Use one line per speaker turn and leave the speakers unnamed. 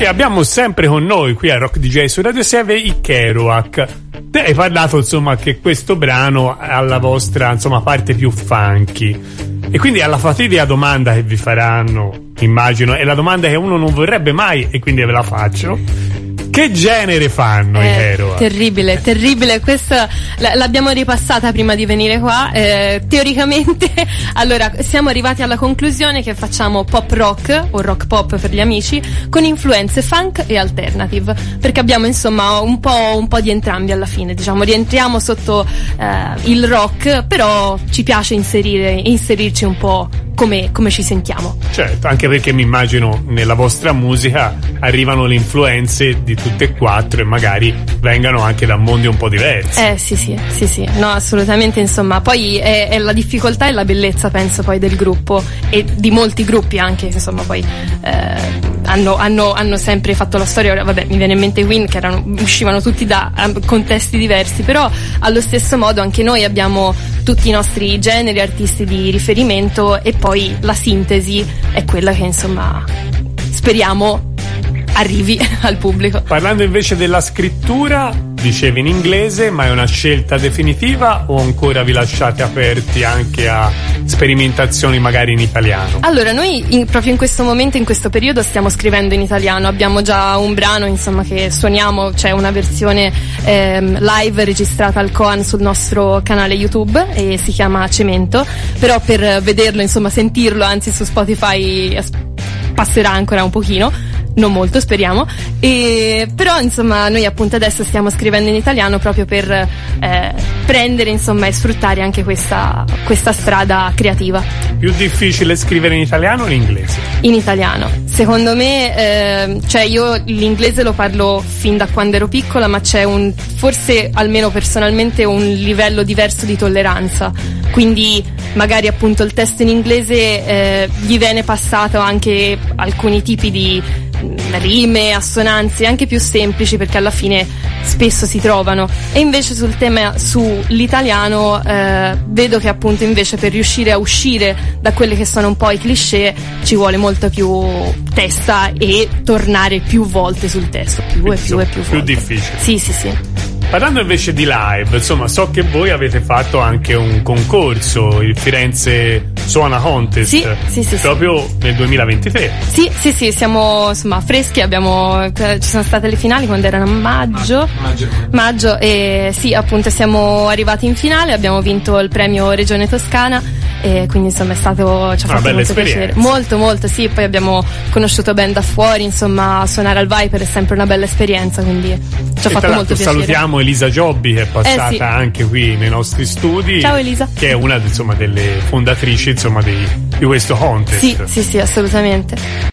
E abbiamo sempre con noi qui a Rock DJ su Radio 7 i Kerouac. Te hai parlato insomma che questo brano ha la vostra insomma parte più funky, e quindi alla fatidica domanda che vi faranno, immagino, è la domanda che uno non vorrebbe mai, e quindi ve la faccio: che genere fanno i Kerouac?
Terribile, questa l'abbiamo ripassata prima di venire qua. Teoricamente, allora, siamo arrivati alla conclusione che facciamo pop rock, o rock pop per gli amici, con influenze funk e alternative, perché abbiamo insomma un po' di entrambi alla fine, diciamo, rientriamo sotto il rock, però ci piace inserirci un po' come ci sentiamo.
Certo, anche perché mi immagino nella vostra musica arrivano le influenze di tutte e quattro e magari vengano anche da mondi un po' diversi.
Sì, no, assolutamente, insomma, poi è la difficoltà e la bellezza, penso, poi del gruppo, e di molti gruppi anche, insomma, poi hanno sempre fatto la storia. Ora, vabbè, mi viene in mente Queen, che uscivano tutti da contesti diversi, però allo stesso modo anche noi abbiamo tutti i nostri generi, artisti di riferimento, e poi la sintesi è quella che, insomma, speriamo arrivi al pubblico.
Parlando invece della scrittura, dicevi in inglese, ma è una scelta definitiva o ancora vi lasciate aperti anche a sperimentazioni magari in italiano?
Allora, noi proprio in questo momento, in questo periodo, stiamo scrivendo in italiano. Abbiamo già un brano, insomma, che suoniamo, c'è una versione live registrata al Coan sul nostro canale YouTube e si chiama Cemento, però per vederlo, insomma, sentirlo, anzi su Spotify passerà ancora un pochino, non molto, speriamo. Però insomma noi appunto adesso stiamo scrivendo in italiano proprio per prendere, insomma, e sfruttare anche questa strada creativa.
Più difficile scrivere in italiano o in inglese?
In italiano, secondo me, cioè io l'inglese lo parlo fin da quando ero piccola, ma c'è forse, almeno personalmente, un livello diverso di tolleranza, quindi magari appunto il testo in inglese gli viene passato anche alcuni tipi di rime, assonanze anche più semplici, perché alla fine spesso si trovano, e invece sul tema, sull'italiano, vedo che appunto invece per riuscire a uscire da quelli che sono un po' i cliché ci vuole molta più testa e tornare più volte sul testo, più volte.
Più difficile.
Sì.
Parlando invece di live, insomma, so che voi avete fatto anche un concorso, il Firenze Suona Contest,
sì,
proprio nel 2023.
Sì, siamo, insomma, freschi, ci sono state le finali quando erano maggio, e sì, appunto siamo arrivati in finale, abbiamo vinto il premio Regione Toscana, e quindi insomma ci ha fatto molto piacere, molto, sì. Poi abbiamo conosciuto band da fuori, insomma, suonare al Viper è sempre una bella esperienza, quindi ci ha fatto molto piacere.
Salutiamo Elisa Giobbi, che è passata anche qui nei nostri studi.
Ciao Elisa,
che è una, insomma, delle fondatrici, insomma, di questo contest.
Sì, assolutamente.